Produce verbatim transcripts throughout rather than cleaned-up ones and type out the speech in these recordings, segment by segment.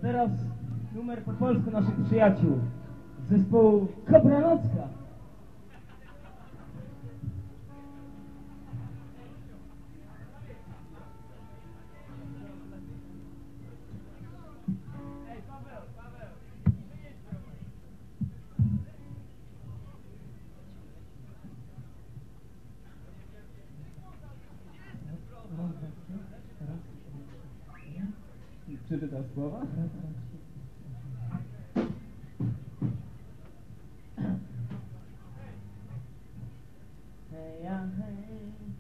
teraz numer po polsku naszych przyjaciół z zespołu Kobranocka. Przeczytasz słowa? Hej, ja, hej.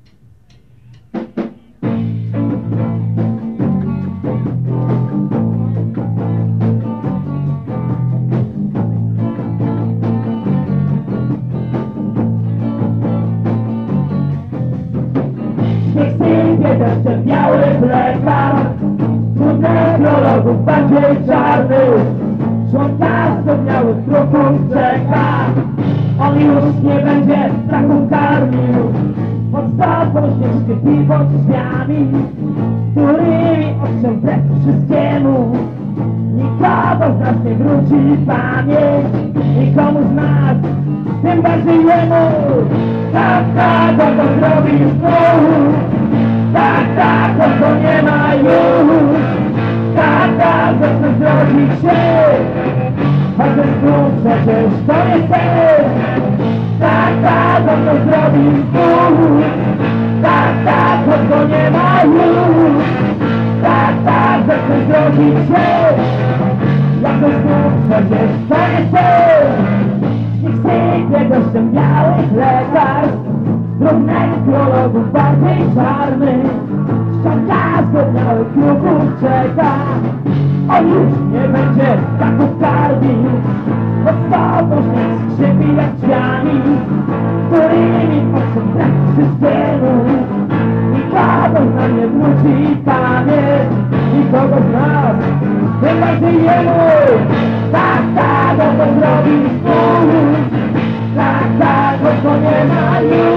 Niech sypie deszczem biały lekar, technologów bardziej czarnych, członka zgodniałych trupów czeka. On już nie będzie strachu karmił podstawą śnieżkę piwo drzwiami, którymi otrzą wbrew wszystkiemu. Nikogo z nas nie wróci pamięć, nikomu z nas, tym bardziej jemu. Tak, tak, on to zrobi znów. Tak, tak, on to nie ma już. Tak, tak, zechce zrobić się, chociaż znów przecież to nie chcę. Tak, tak, on to zrobi znów. Tak, tak, choć go nie ma już. Tak, tak, zechce zrobić się, chociaż znów przecież to nie chcę. Niech sypie deszczem białych lekarstw, drobnych biologów bardziej czarnych, ścianka zgodniałych kruków czeka. On już nie będzie taków karmił podstawą śnieg skrzypi jak drzwiami, którymi otrzym brak wszystkiemu. Nikogo z nas nie wróci pamięć, nikogo z nas, tym bardziej jemu. Tak, tak, on to zrobi znów. Tak, tak, choć to nie ma już.